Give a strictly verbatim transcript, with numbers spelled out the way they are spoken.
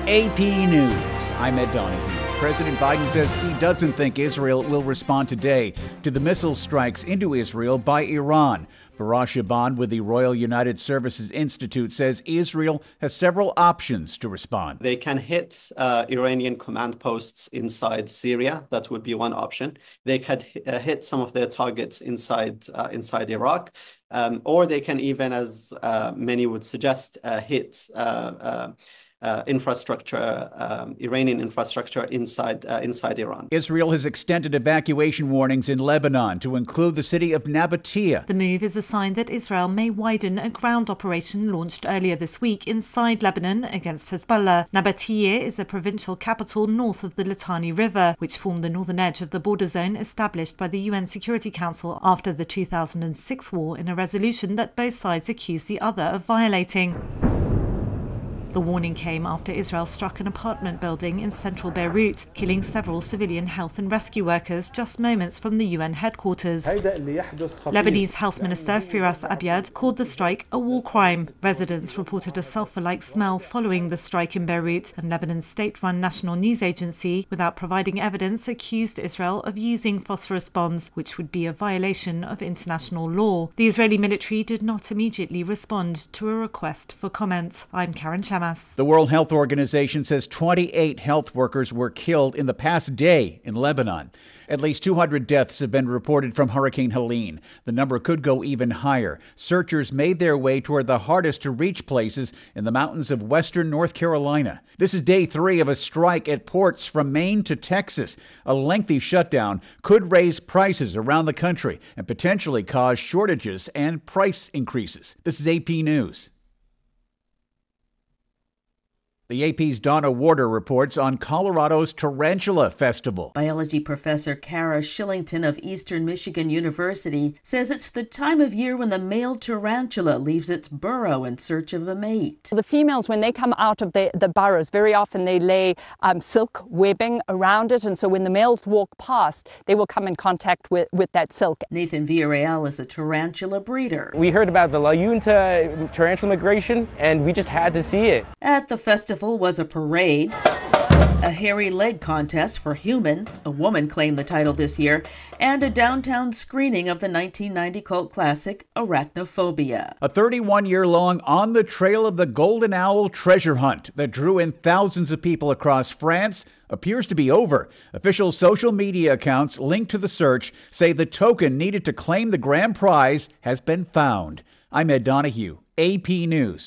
A P News, I'm Ed Donahue. President Biden says he doesn't think Israel will respond today to the missile strikes into Israel by Iran. Barash Shaban with the Royal United Services Institute says Israel has several options to respond. They can hit uh, Iranian command posts inside Syria. That would be one option. They could uh, hit some of their targets inside uh, inside Iraq. Um, or they can even, as uh, many would suggest, uh, hit uh, uh, Uh, infrastructure, um, Iranian infrastructure inside uh, inside Iran. Israel has extended evacuation warnings in Lebanon to include the city of Nabatea. The move is a sign that Israel may widen a ground operation launched earlier this week inside Lebanon against Hezbollah. Nabatea is a provincial capital north of the Litani River, which formed the northern edge of the border zone established by the U N Security Council after the two thousand six war in a resolution that both sides accused the other of violating. The warning came after Israel struck an apartment building in central Beirut, killing several civilian health and rescue workers just moments from the U N headquarters. Lebanese Health Minister Firas Abiad called the strike a war crime. Residents reported a sulfur-like smell following the strike in Beirut, and Lebanon's state-run national news agency, without providing evidence, accused Israel of using phosphorus bombs, which would be a violation of international law. The Israeli military did not immediately respond to a request for comment. I'm Karen Chamas. The World Health Organization says twenty-eight health workers were killed in the past day in Lebanon. At least two hundred deaths have been reported from Hurricane Helene. The number could go even higher. Searchers made their way toward the hardest to reach places in the mountains of western North Carolina. This is day three of a strike at ports from Maine to Texas. A lengthy shutdown could raise prices around the country and potentially cause shortages and price increases. This is A P News. The A P's Donna Warder reports on Colorado's Tarantula Festival. Biology professor Kara Shillington of Eastern Michigan University says it's the time of year when the male tarantula leaves its burrow in search of a mate. The females, when they come out of the, the burrows, very often they lay um, silk webbing around it, and so when the males walk past, they will come in contact with, with that silk. Nathan Villarreal is a tarantula breeder. We heard about the La Junta tarantula migration, and we just had to see it. At the festival was a parade, a hairy leg contest for humans, a woman claimed the title this year, and a downtown screening of the nineteen ninety cult classic Arachnophobia. A thirty-one-year-long On the Trail of the Golden Owl treasure hunt that drew in thousands of people across France appears to be over. Official social media accounts linked to the search say the token needed to claim the grand prize has been found. I'm Ed Donahue, A P News.